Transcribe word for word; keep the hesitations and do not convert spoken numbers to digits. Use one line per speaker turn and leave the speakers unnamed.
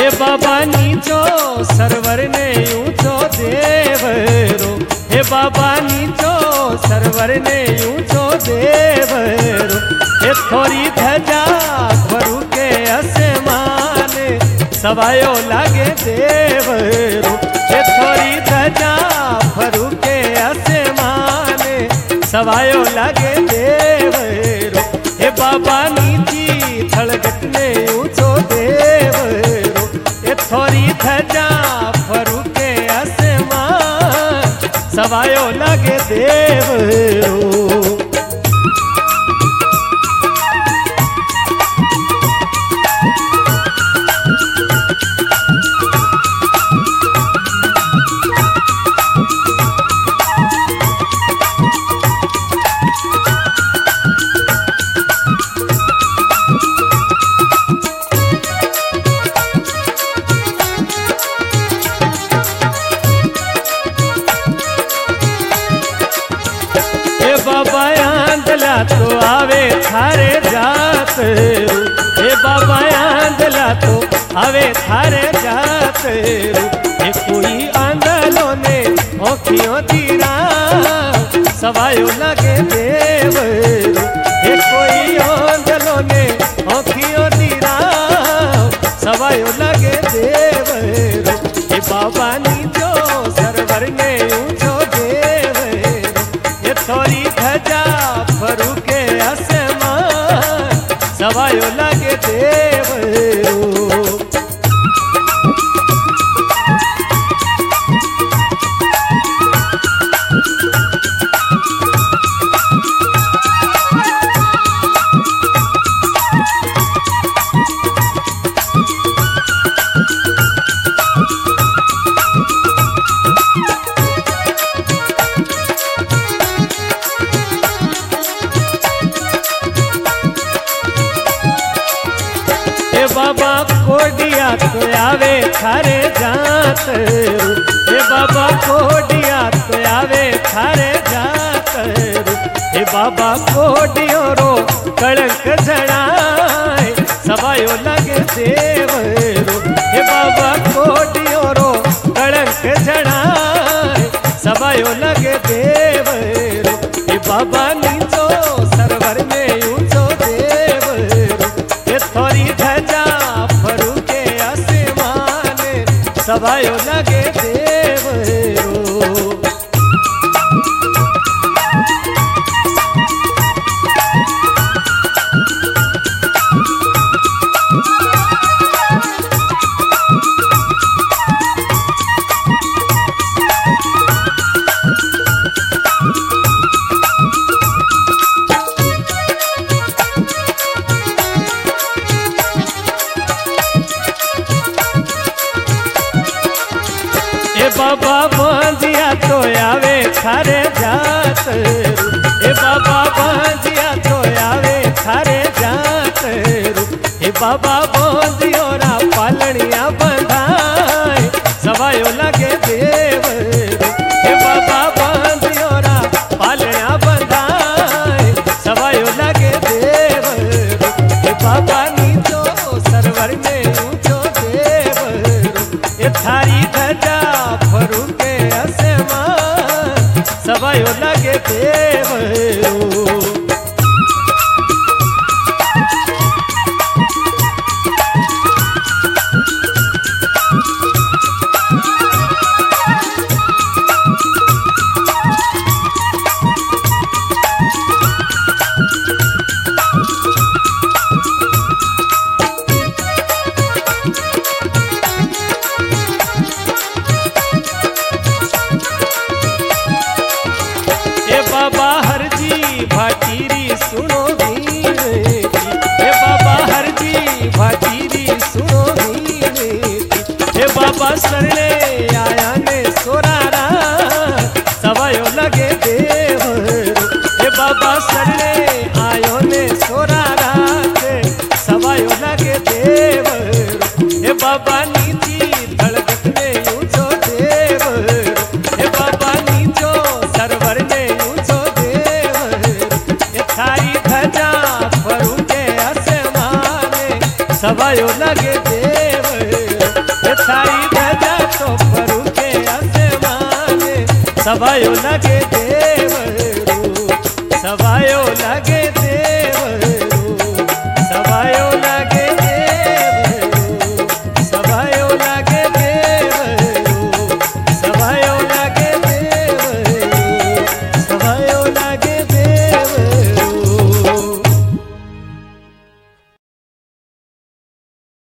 हे बाबा नीचो सरवर ने ऊंचो देवरो, हे बाबा नीचो सरवर ने ऊंचो देवरो, हे थोड़ी धजा फरू के आसमान सवायो लागे देवरो, हे थोड़ी धजा फरू के आसमान सवायो लागे देवरो, हे बाबा नीची थड़गट ने ऊंचो देवरो, हे थोड़ी धजा फरू के आसमान सवायो लागे देवरो। बाबा आंधला तो आवे थारे जात, हे बाबा आंधला तो आवे थारे जात, हे कोई आंधलो ने ओखियों तीरा सवायो लगे देवरो, हे कोई आंधलो ने ओखियों तीरा सवायो लगे देवरो, हे बाबा नीचो सरवर ने ऊंचो देवरो, ये थोड़ी धजा फरू के आसमान सवायो लागे देवरो। बाबा कोडिया तो आवे थारे जात, हे बाबा कोडिया तो आवे थारे जात, हे बाबा कोडियो रो कलंक जड़ाए सवायो लगे देवरो, हे बाबा कोडियो रो कलंक जड़ाए सवायो लगे देवरो, हे बाबा नीचो सरवर में ऊंचो देवरो, हे थोड़ी धजा फरू के आसमान सवायो लगे देवरो। बाबा बांधिया तो आवे थारे जात, हे बाबा बांधिया तो आवे थारे जात, हे बाबा बांधियो रा पालनिया बंधाए सवायो लगे देवरो, हे बाबा बांधियो रा पालनिया बंधाए सवायो लगे देवरो, हे बाबा नीचो सरवर में ऊंचो देवरो, ये थारी धजा फरू के आसमान सवायो लगे देवरो। बाबा हरजी भाटीरी सुनो वीरे, हे बाबा हरजी भाटीरी सुनो वीरे, हे बाबा सरले आया ने सोरारा सवायो लगे देवरो, हे बाबा सरले आयो ने सोरारा सवायो लगे देवरो, हे बाबा नीची धड़कत ने ऊंचो देवरो, हे बाबा नीचो सरवर ने सवायो लगे देवरो। थारी ध्वजा तो प्रभु के आसमान, सभायो लगे देव रूप, सभायो लगे